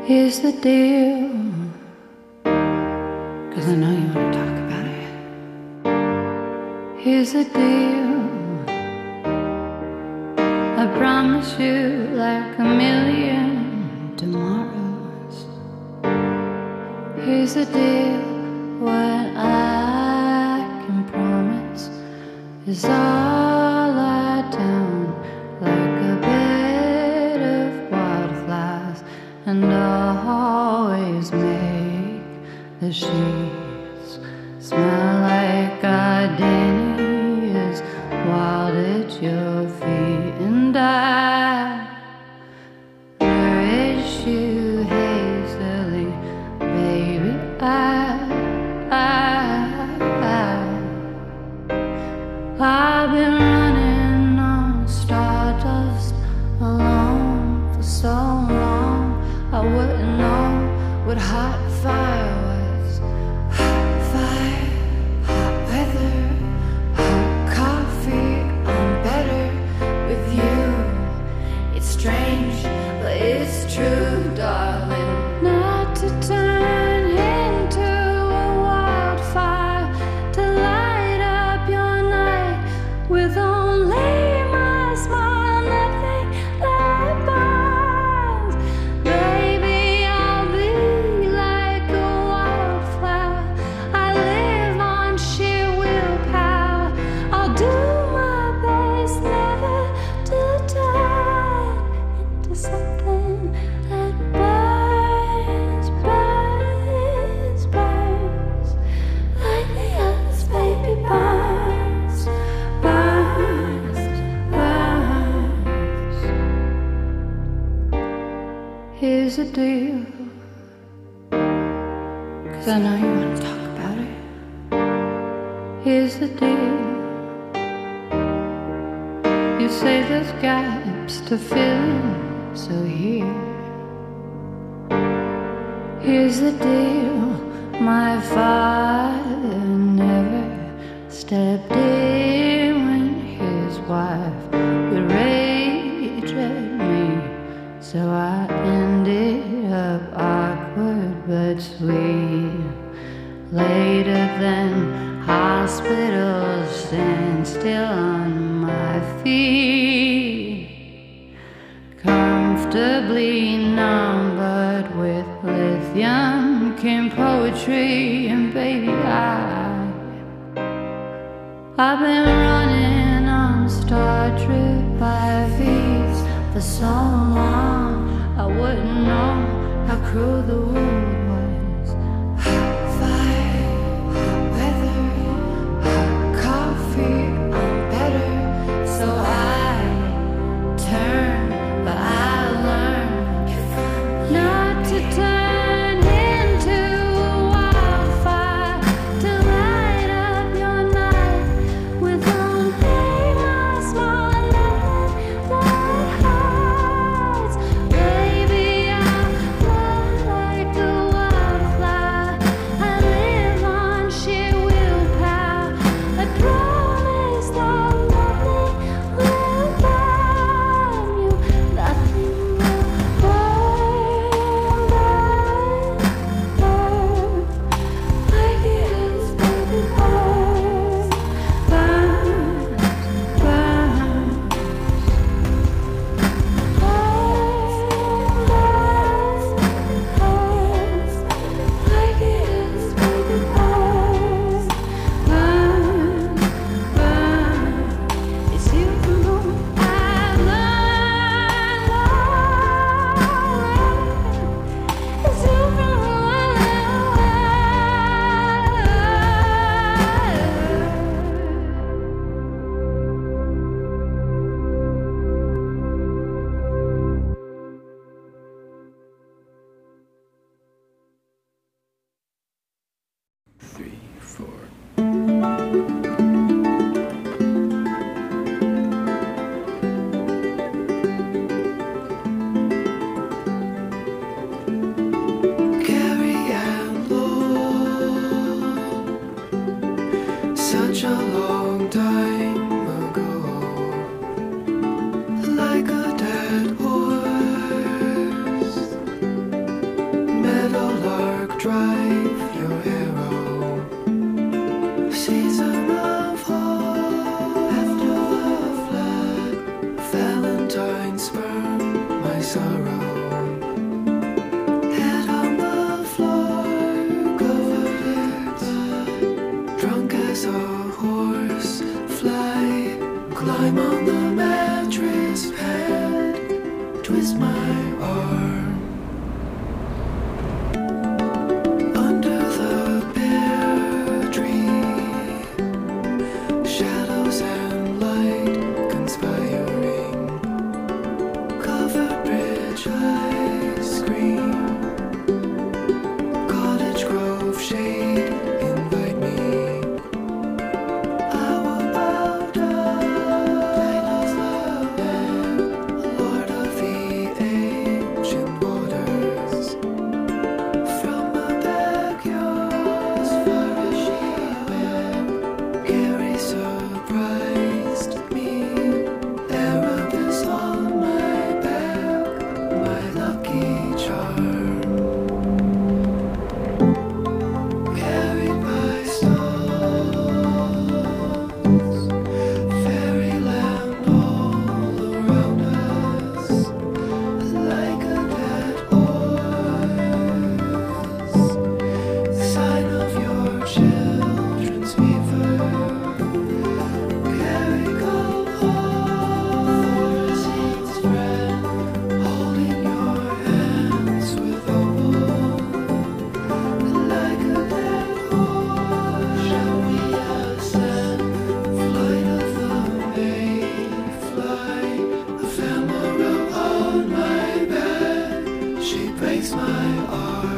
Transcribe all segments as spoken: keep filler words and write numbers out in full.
Here's the deal, 'cause I know you want to talk about it. Here's the deal, I promise you like a million tomorrows. Here's the deal, what I can promise is all lie down like a bed of wildflowers, and always make the sheets smell like gardenias wild at your feet. And I nourish you hazily, baby. I, I, I, I've been running on stardust alone for so long. I wouldn't know what hot fire was. Hot fire, hot weather, hot coffee. I'm better with you. It's strange, but it's true, darling. Not to turn into a wildfire, to light up your night with only my smile, nothing that burns. Baby, I'll be like a wildflower. I live on sheer willpower. I'll do my best never to turn into something that burns, burns, burns like the others, baby, burns, burns, burns. Here's the deal, 'cause I know you want to talk about it. Here's the deal, you say there's gaps to fill in, so here. Here's the deal, my father never stepped in when his wife would rage at me, so I ended up awkward but sweet. Later than hospitals, stand still on my feet, comfortably numbered with lithium came poetry, and baby, I I've been running on Star Trek by feet for so long. I wouldn't know how cruel the world was. Hot fire, hot weather, hot coffee. I'm better, so I turn, but I learn not to turn into a wildfire, to light up your night with only my smile, nothing that hurts. Baby, I'm like a Climb on the mattress pad, twist my arm. Under the pear tree, shadows and light conspiring. Covered bridge ice cream, cottage grove shade invite me. I will bow down, Dinah's love and Lord of the ancient waters. From the backyard, as far as she went, Gary surprised me. Erebus on my back, my lucky charm. Carried by stars, fairyland all around us, like a dead horse. Sign of your children's fever. Carry go home, seeds friend, holding your hands with opal. Like a dead horse, shall we ascend? Flight of the mayfly, ephemera on my back. She breaks my arm.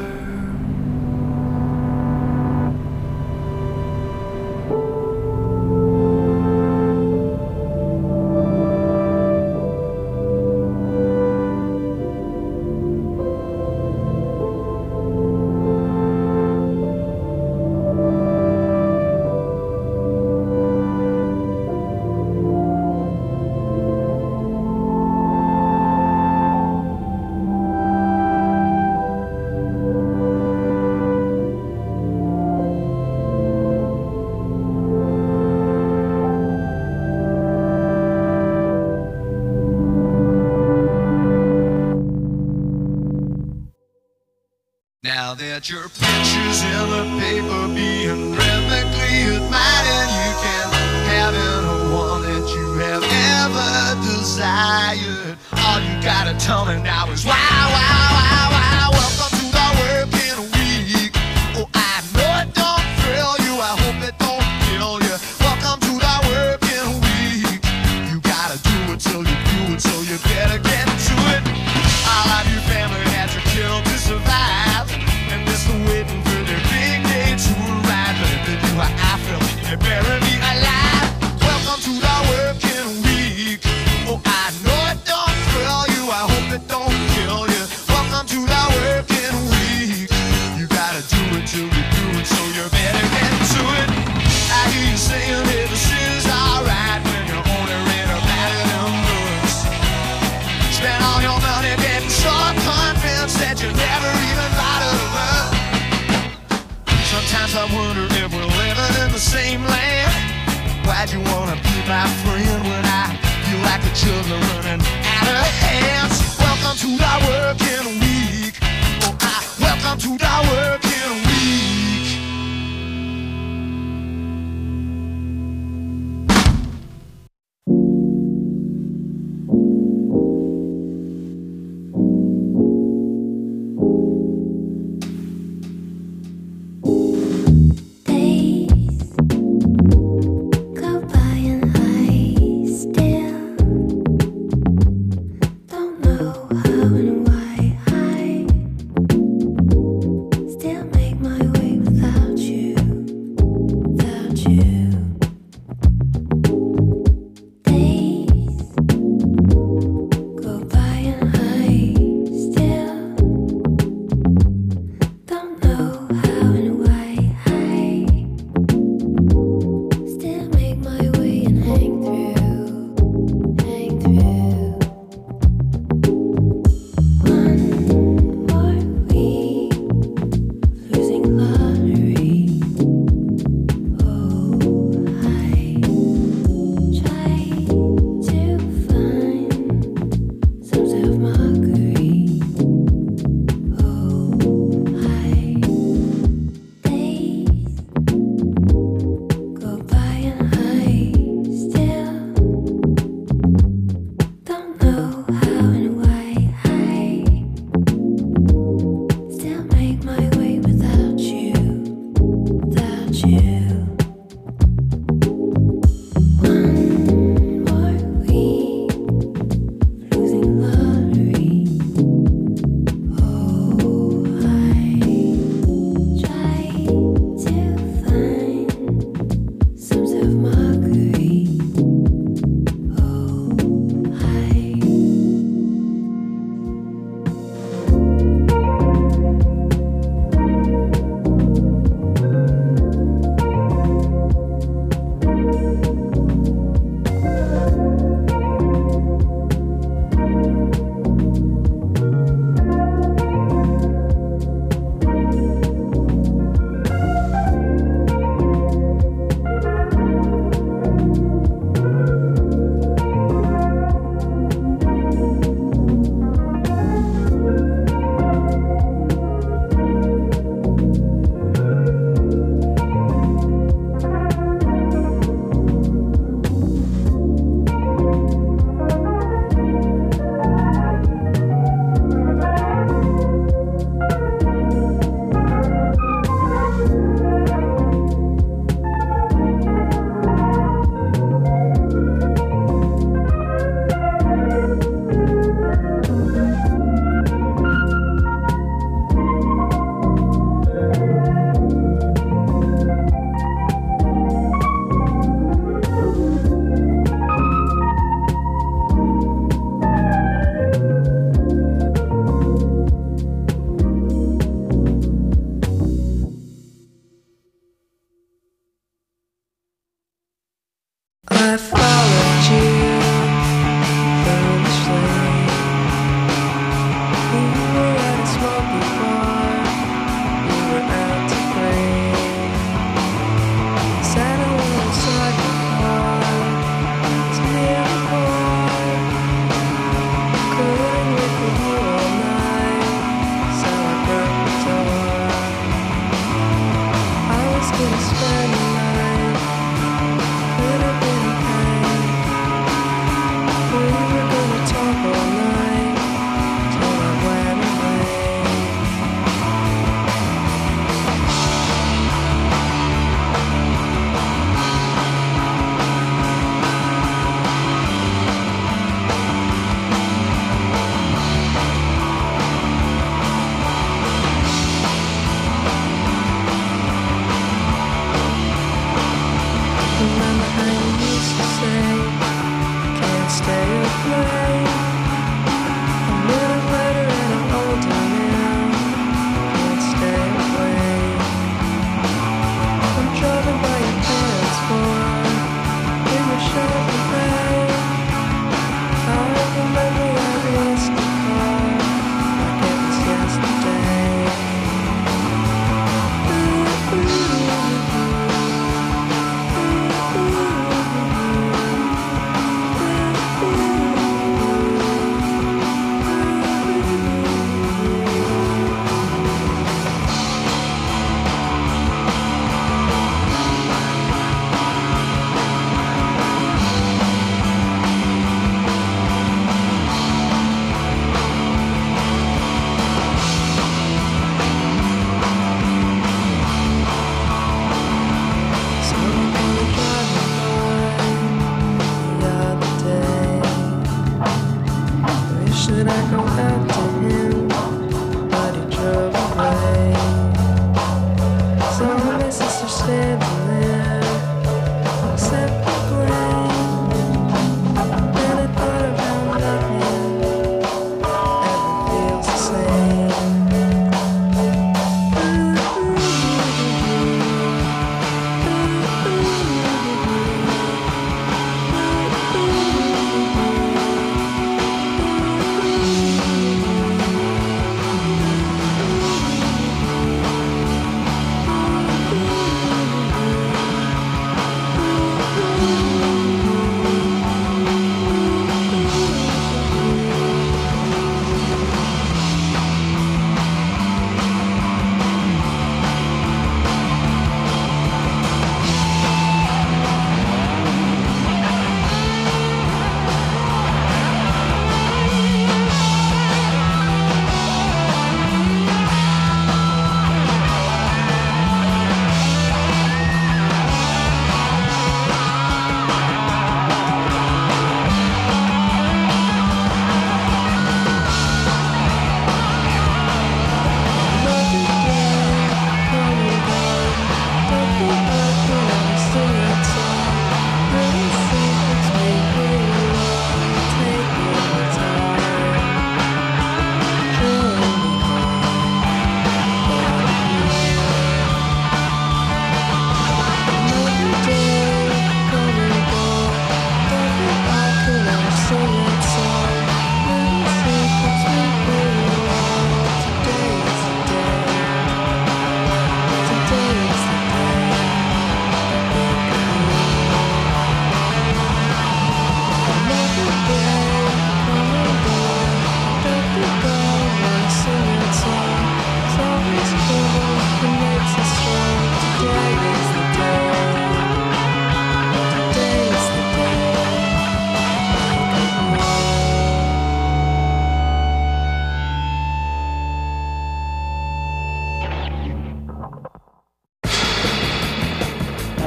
Now that your picture's in the paper being rhythmically admired, you can have any one that you have ever desired. All you gotta tell me now is wow, wow, wow, wow. Welcome to the working week. Oh, I know it don't thrill you, I hope it don't kill you. Welcome to the working week. You gotta do it till you do it, so you better get to it. All of your family had to kill to survive, and they're still waiting for their big day to arrive. But if they do how I feel, they bury me alive. Welcome to the working week. Oh, I know it don't thrill you, I hope it don't kill you. Welcome to the working week. You gotta do it till you do it, so you better get to it. I hear you saying, hey, this is alright, when you're only read about it in books. Spend all your money getting so convinced that you never even bothered to learn. Sometimes I wonder if we're living in the same land. Why'd you wanna be my friend when I feel like the children running out of hands? Welcome to the working week. Oh, I welcome to the working week. Days go by and I still don't know how and why I still make my way with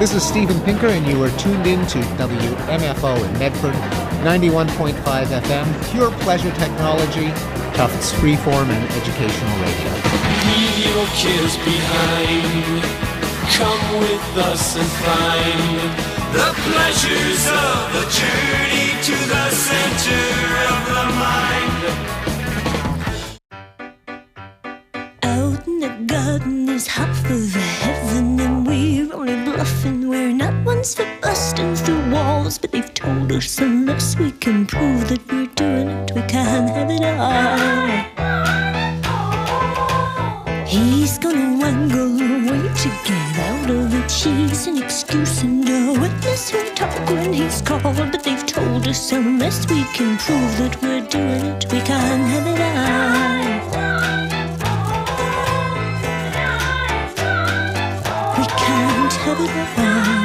This is Steven Pinker, and you are tuned in to W M F O in Medford, ninety-one point five F M, pure pleasure technology, Tufts freeform and educational radio. Leave your cares behind. Come with us and find the pleasures of the journey to the center of the mind. Out in the garden is half of heaven, and we're only bluffing. We're not ones for busting through walls, but they've told us unless we can prove that we're doing it, we can't have it all. He's gonna wangle away to get out of it. She's an excuse and a witness who'll talk when he's called, but they've told us unless we can prove that we're doing it, we can't have it all. We can't have it all.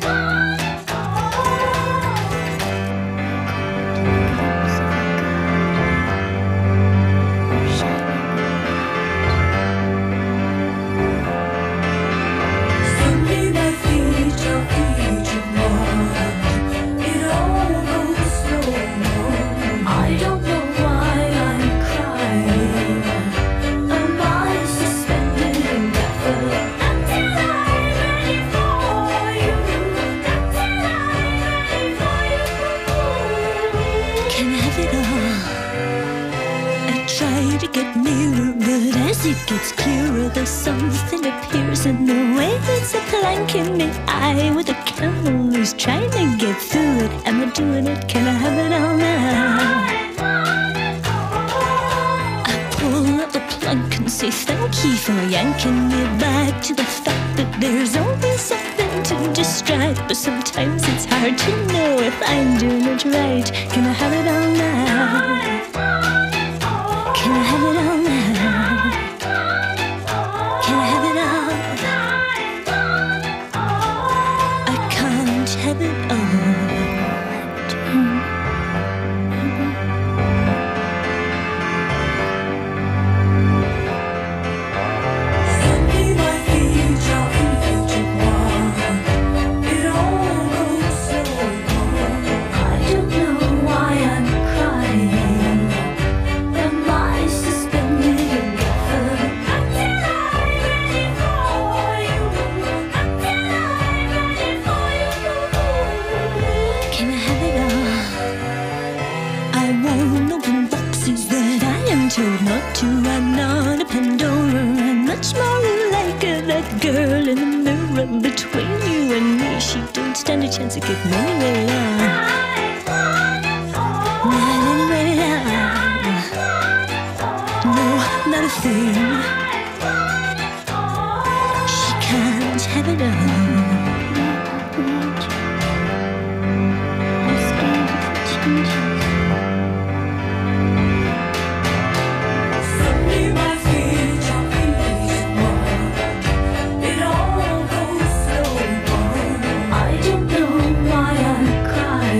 It gets clearer, though something appears in the way. It's a plank in the eye with a camel who's trying to get through it. Am I doing it? Can I have it all now? I pull up the plank and say thank you for yanking me back to the fact that there's always something to distract. But sometimes it's hard to know if I'm doing it right. Can I have it all now? Can I have it all now? Have it all. Girl in the mirror between you and me, she don't stand a chance of getting anywhere now. Not anywhere now. No, not a thing. She can't have it all. Cry.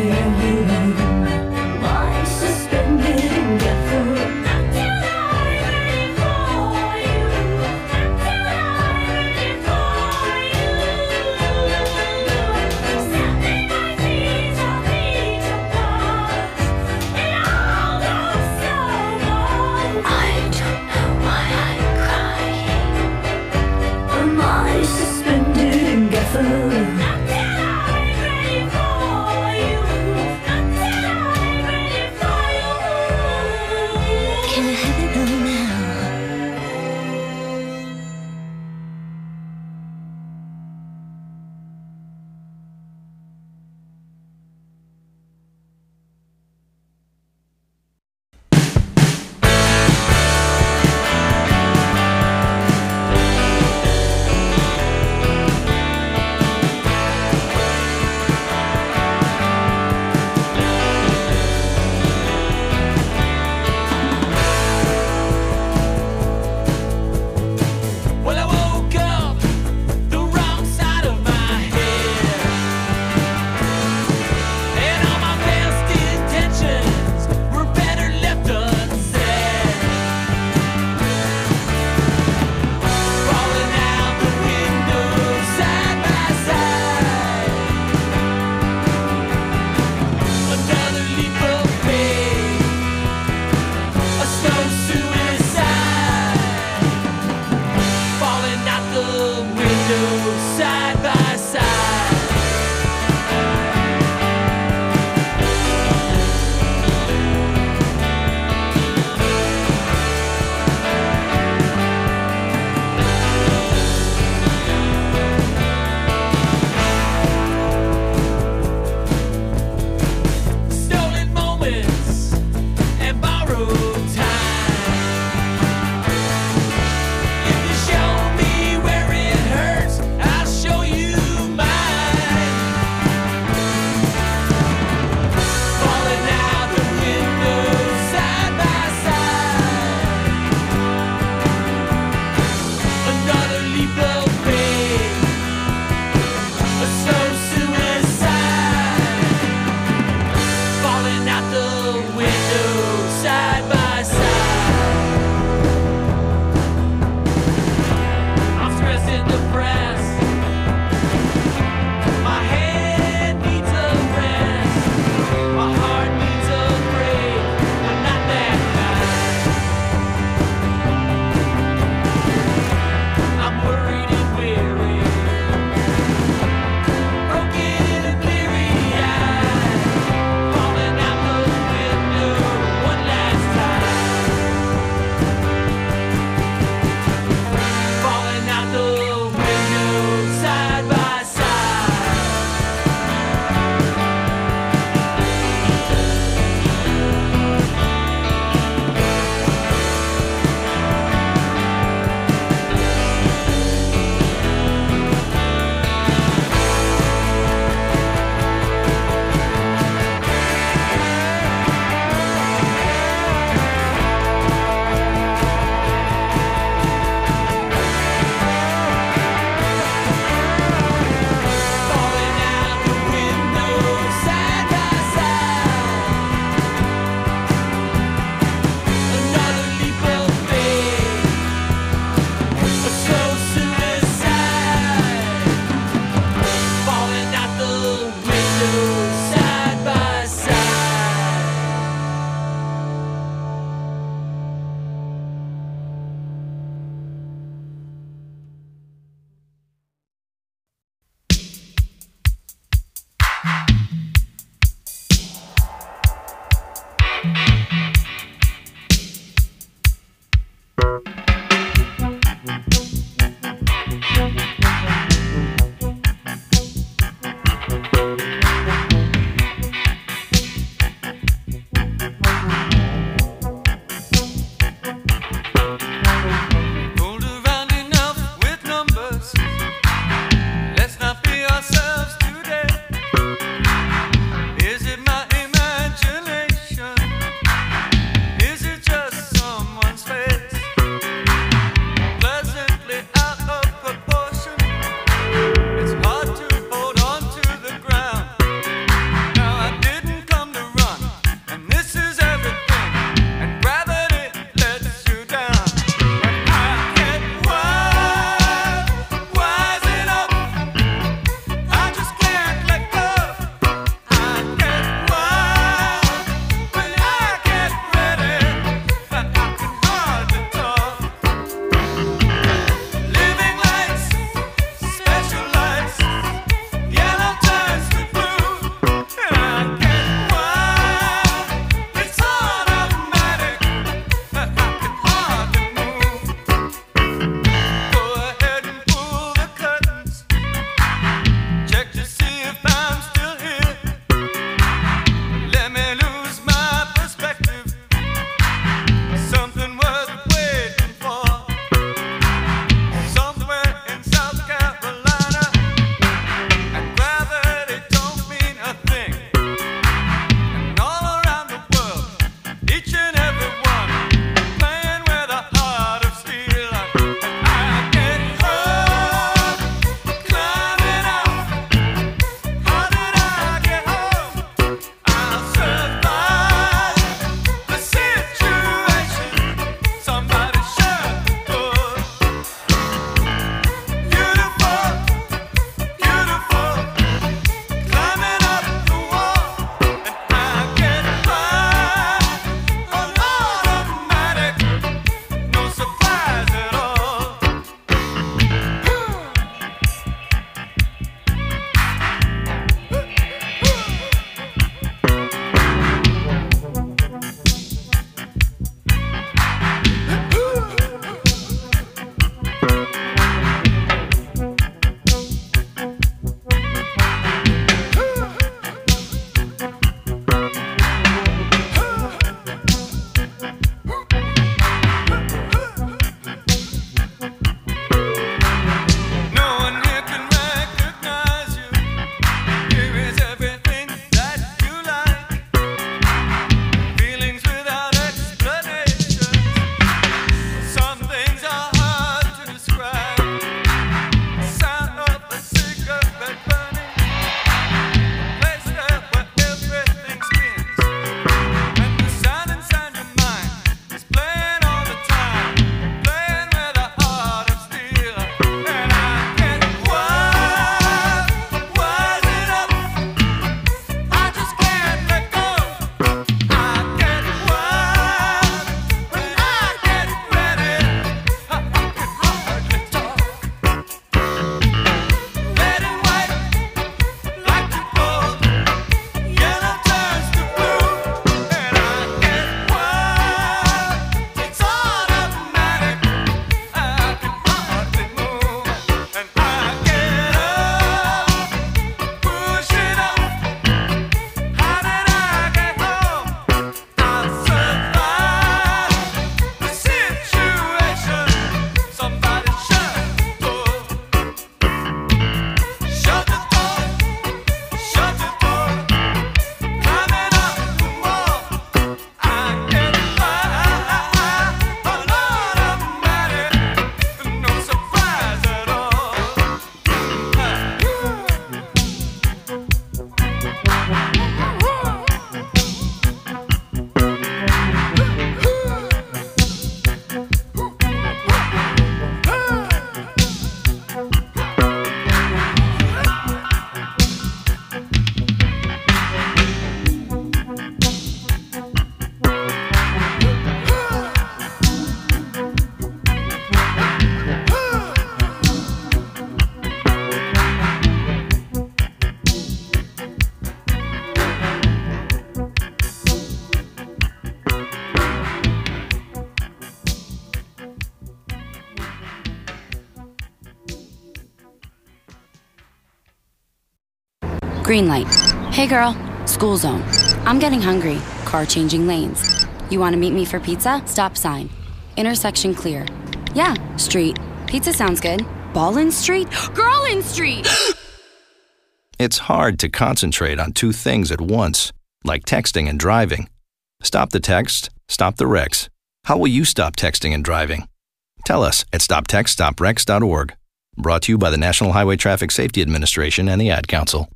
Green light. Hey girl, school zone. I'm getting hungry. Car changing lanes. You want to meet me for pizza? Stop sign. Intersection clear. Yeah, street. Pizza sounds good. Ballin Street? Girlin Street! It's hard to concentrate on two things at once, like texting and driving. Stop the text, stop the wrecks. How will you stop texting and driving? Tell us at stop text stop wrecks dot org. Brought to you by the National Highway Traffic Safety Administration and the Ad Council.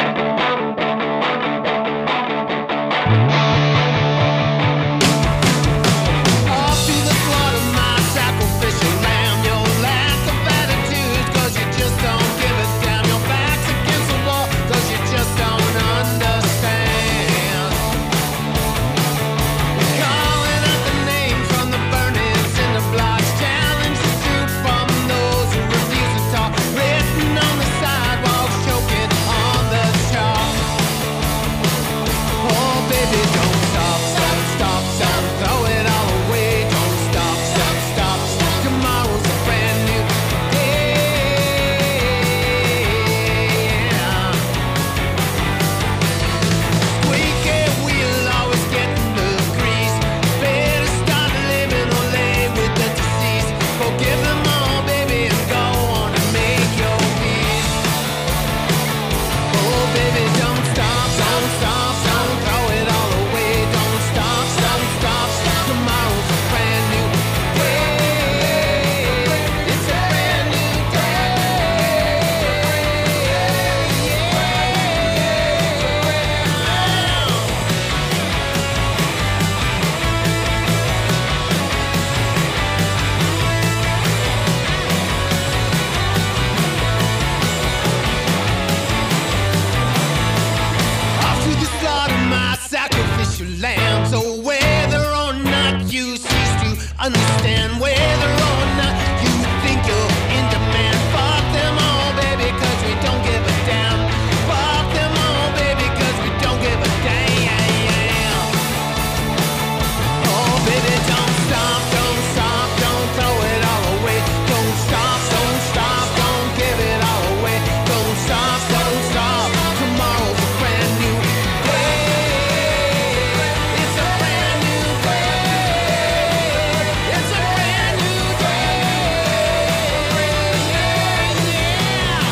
Understand whether or not you think you're in demand. Fuck them all, baby, cause we don't give a damn. Fuck them all, baby, cause we don't give a damn. Oh, baby, don't stop, don't stop, don't throw it all away. Don't stop, don't stop, don't give it all away. Don't stop, don't stop, tomorrow's a brand new day. It's a brand new day. It's a brand new day. Yeah, yeah.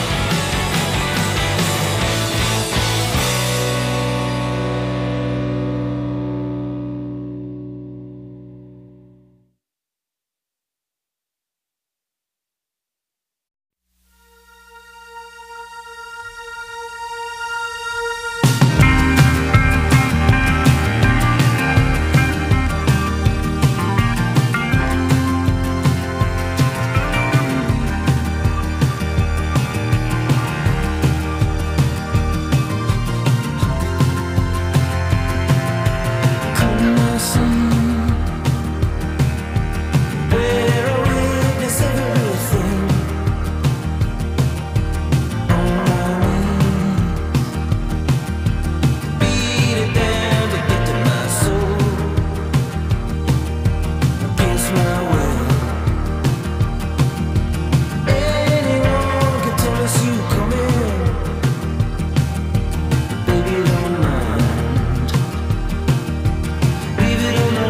Leave it on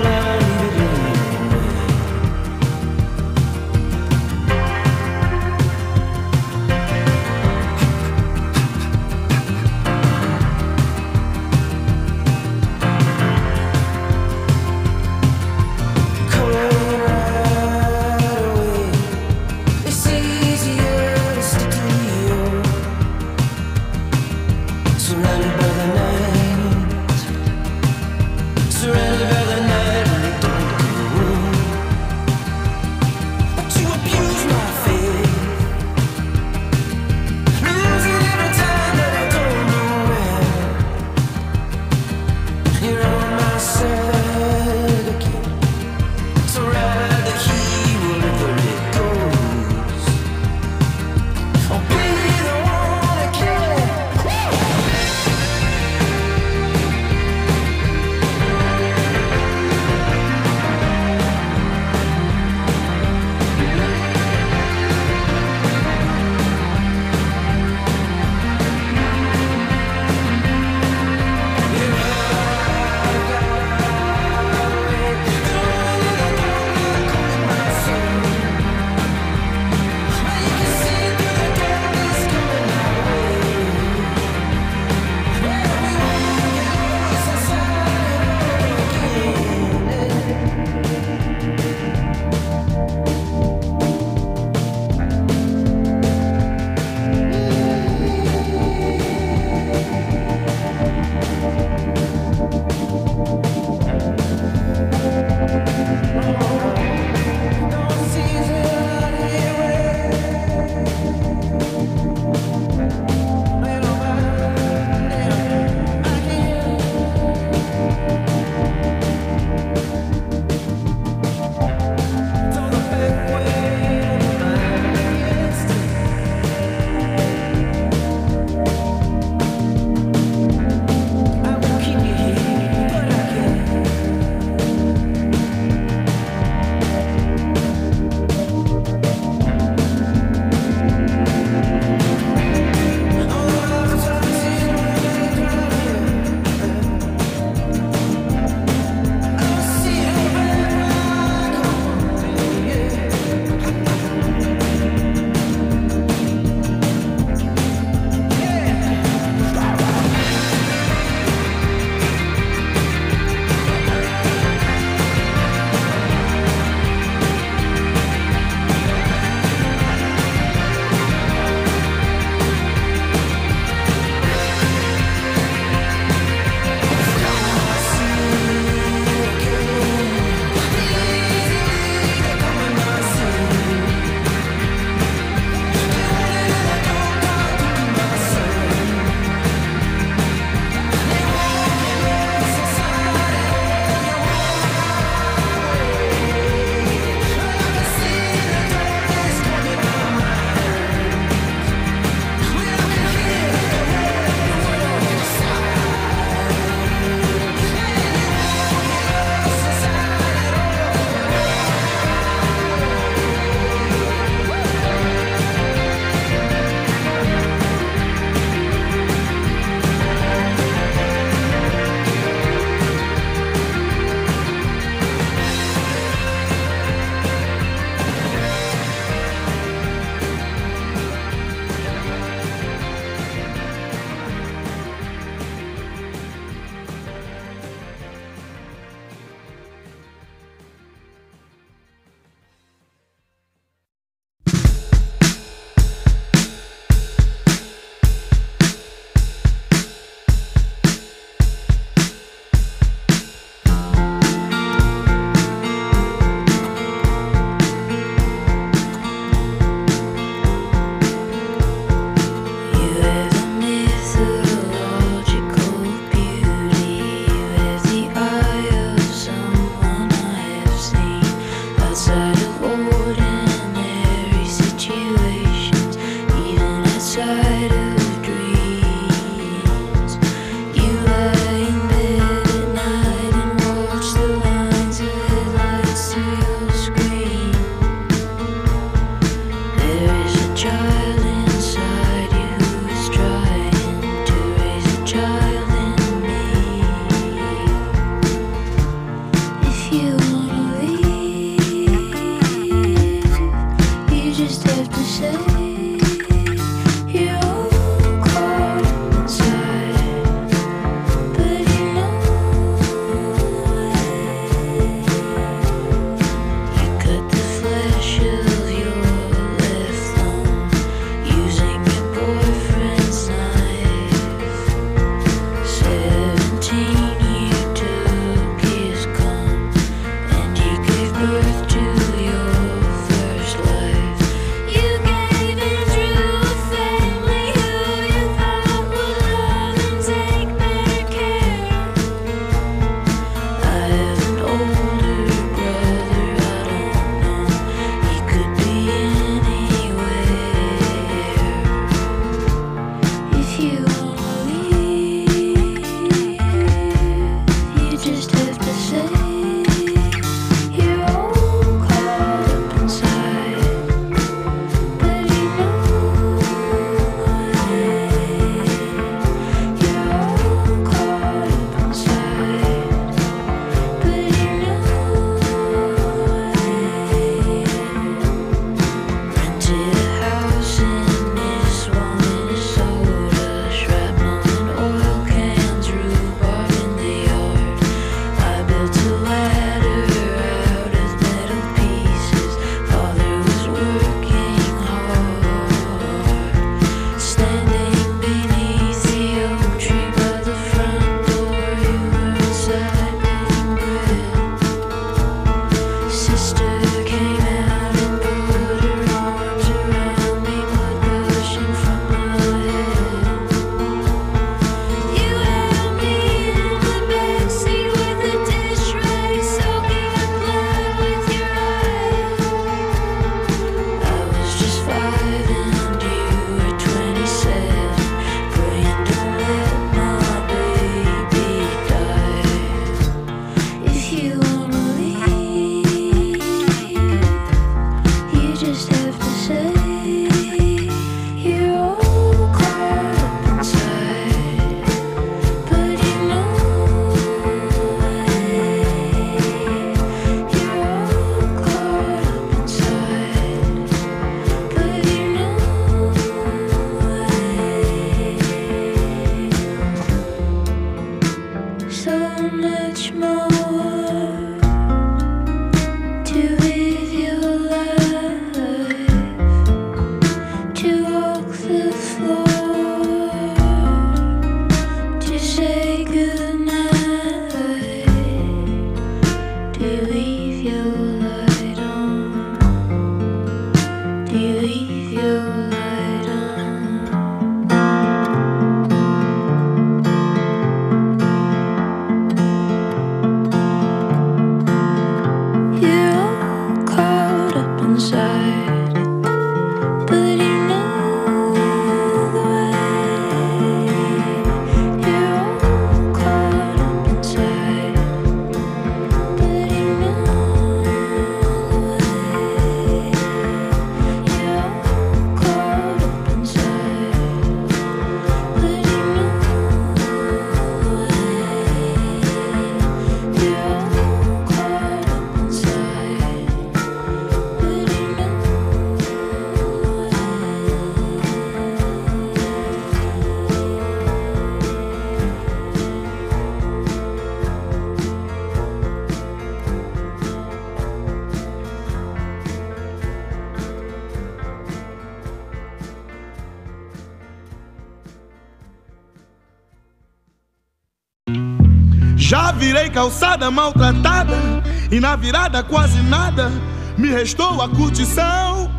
Já virei calçada maltratada e na virada quase nada me restou a curtição.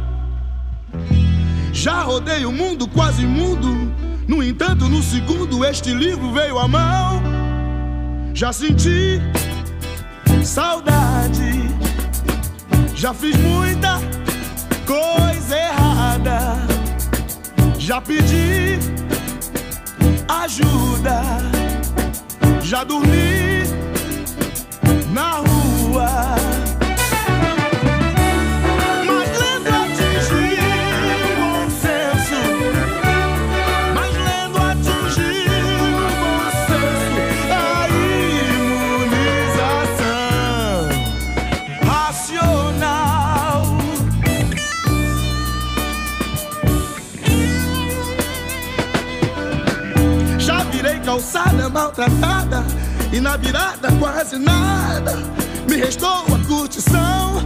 Já rodei o mundo quase mudo, no entanto no segundo este livro veio à mão. Já senti saudade, já fiz muita coisa errada, já pedi ajuda, já dormi na rua, mas lendo atingi o bom senso, mas lendo atingi o bom senso, a imunização racional. Já virei calçada maltratada e na virada quase nada me restou a curtição.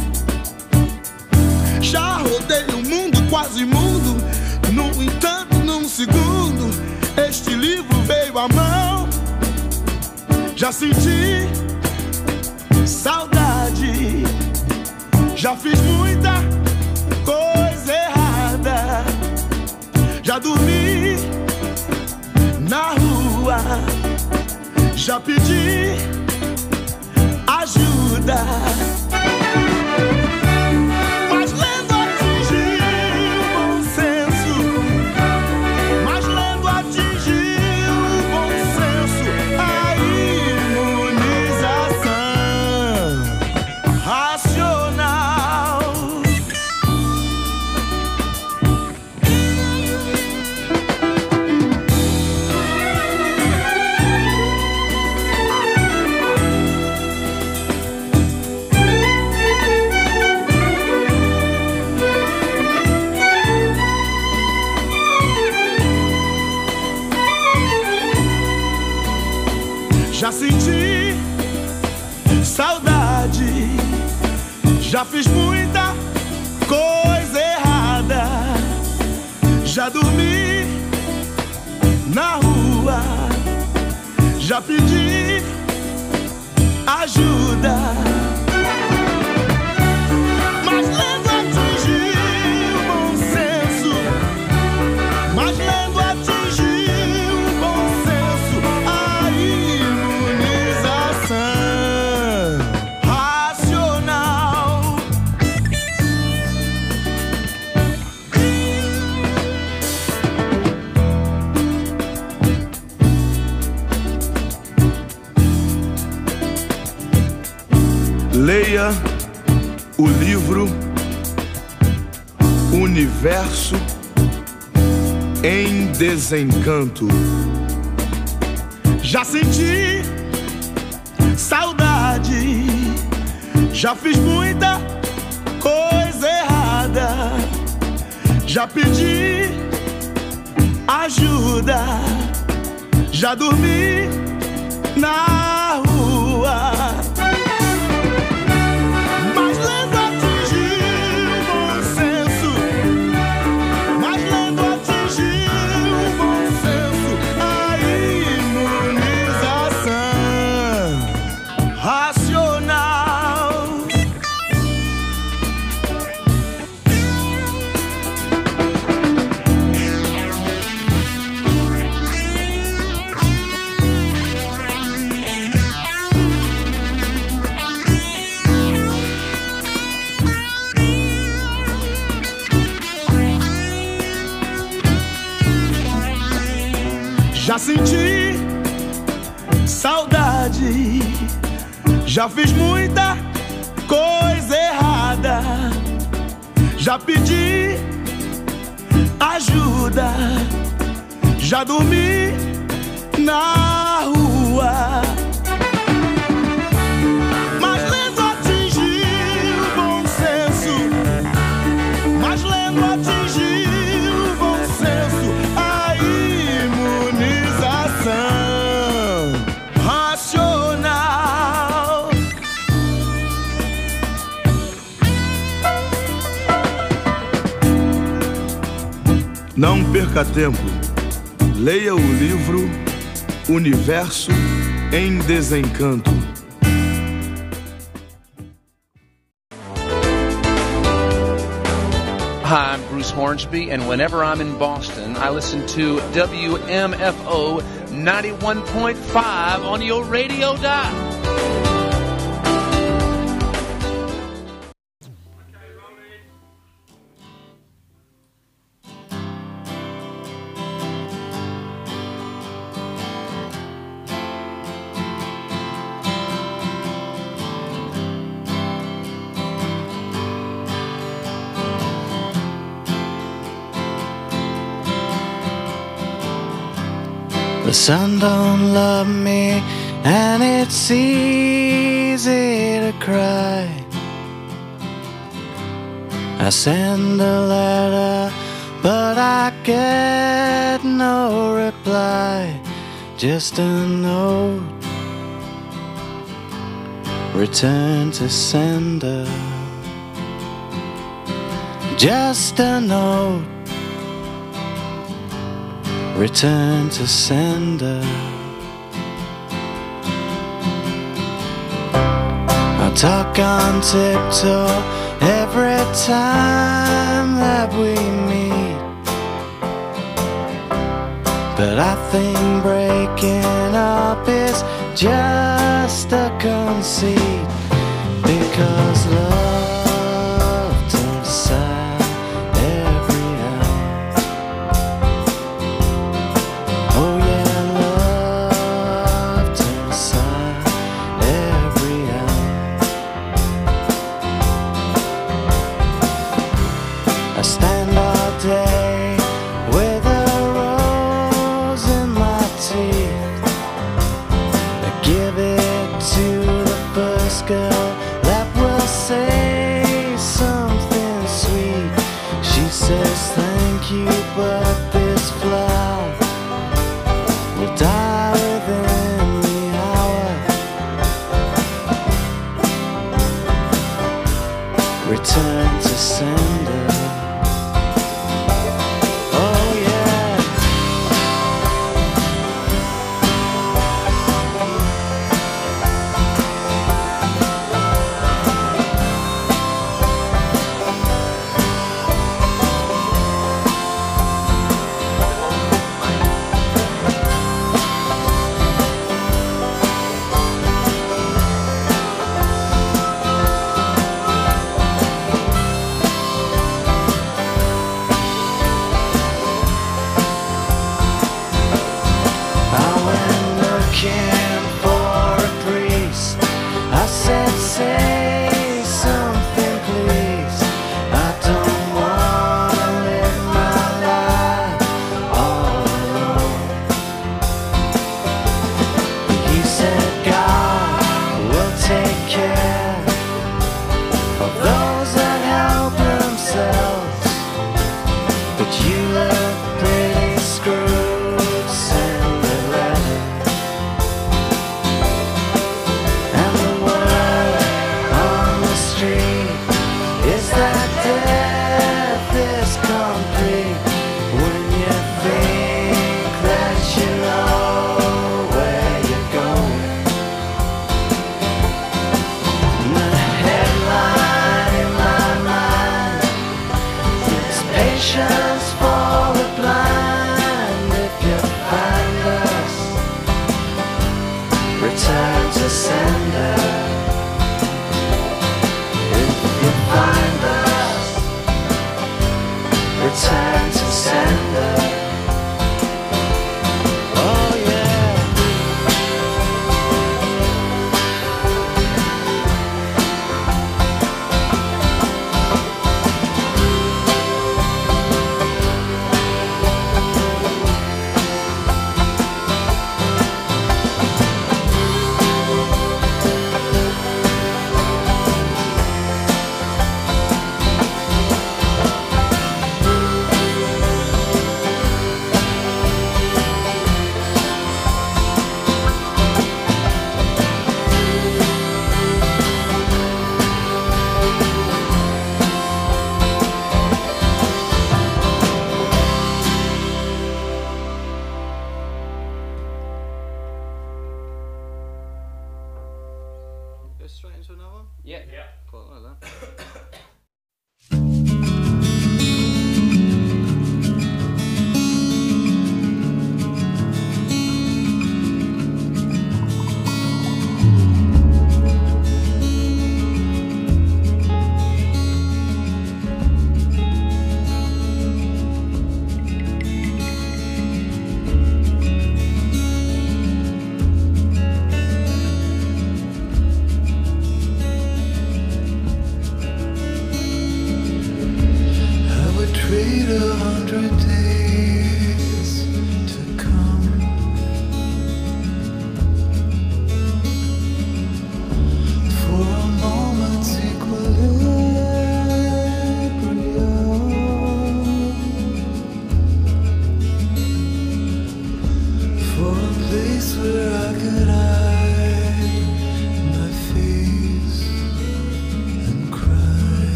Já rodei o mundo quase mundo, no entanto num segundo este livro veio à mão. Já senti saudade, já fiz muita coisa errada, já dormi na rua, já pedi ajuda, mas lendo atingi o bom senso, mas lendo atingi o bom senso, a imunização saudade. Já fiz muita coisa errada. Já dormi na rua. Já pedi ajuda. Mas lendo atingiu o bom senso. Mas lendo atingiu o bom senso. A imunização racional. Leia o livro Universo em Desencanto. Já senti saudade. Já fiz muita coisa errada. Já pedi ajuda. Já dormi na rua. Já senti saudade. Já fiz muita coisa errada. Já pedi ajuda. Já dormi na rua. Mas lendo atingiu o bom senso. Mas lendo atingiu o bom senso. A imunização racional. Não perca tempo. Leia o livro Universo em Desencanto. Hi, I'm Bruce Hornsby, and whenever I'm in Boston, I listen to W M F O ninety-one point five on your radio dial. The sun don't love me, and it's easy to cry. I send a letter, but I get no reply. Just a note, return to sender. Just a note, return to sender. I talk on tiptoe every time that we meet, but I think breaking up is just a conceit, because love turns sad every hour. Oh yeah, love turns sad every hour. I stand all day with a rose in my teeth. I give it to the first girl that will say something sweet. She says thank you, but this flower will die within the hour. return to sender. Oh yeah.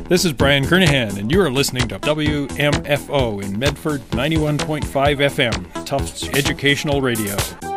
This is Brian Kernahan, and you are listening to W M F O in Medford, ninety-one point five F M, Tufts Educational Radio.